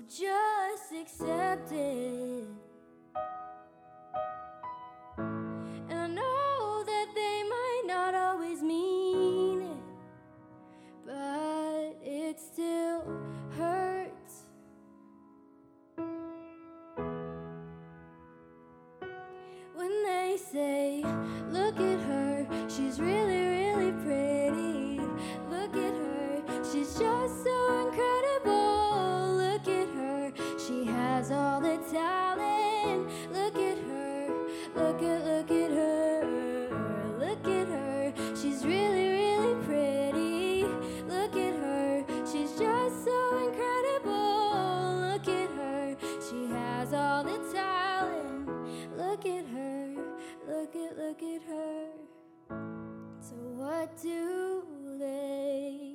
So just accept it. And I know that they might not always mean it, but it still hurts. When they say, look at her, she's really, really pretty. Look at her, she's just so incredible. Look at her, she has all the talent. Look at her, look at her. Look at her, she's really, really pretty. Look at her, she's just so incredible. Look at her, she has all the talent. Look at her, look at her. So what do they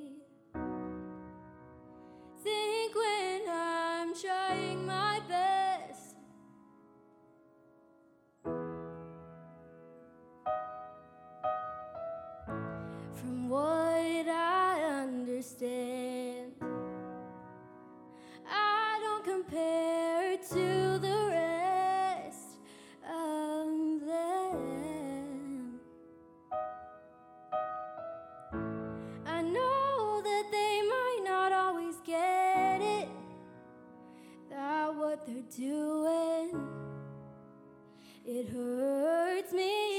think when I'm trying my best? From what I understand, I don't compare to the rest of them. I know that they might not always get it, that what they're doing, it hurts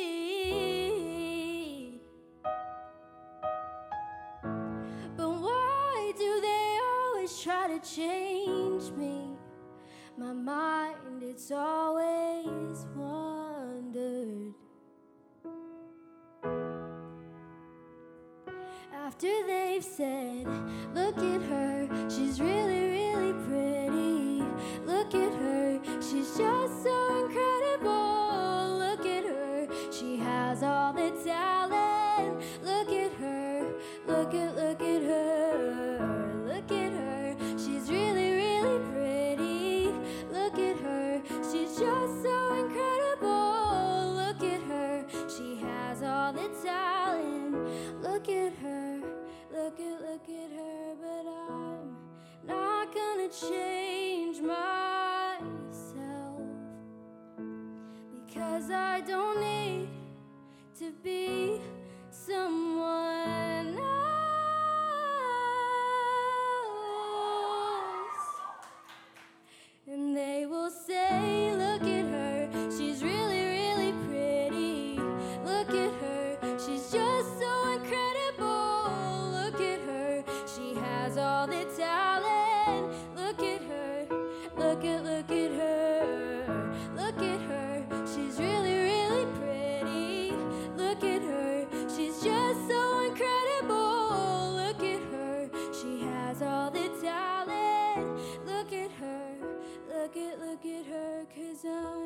me. But why do they always try to change me? My mind, it's always wondered. After they've said, look at her, she's really, really pretty. Look at her, she's just so incredible. Look at her, she has all the talent. Look at her, look at her. Look at her, she's really, really pretty. Look at her, she's just so incredible. Look at her, she has all the talent. Look at her, look at her. But I'm not gonna change myself, because I don't need to be someone else. And they will say, look at her, she's really, really pretty. Look at her, she's just so incredible. Look at her, she has all the talent. Look at her, look at her. Look at her, she's really, really pretty. Look at her, she's just so incredible. Look at her, she has all the talent. Look at her, look at her, 'cause I'm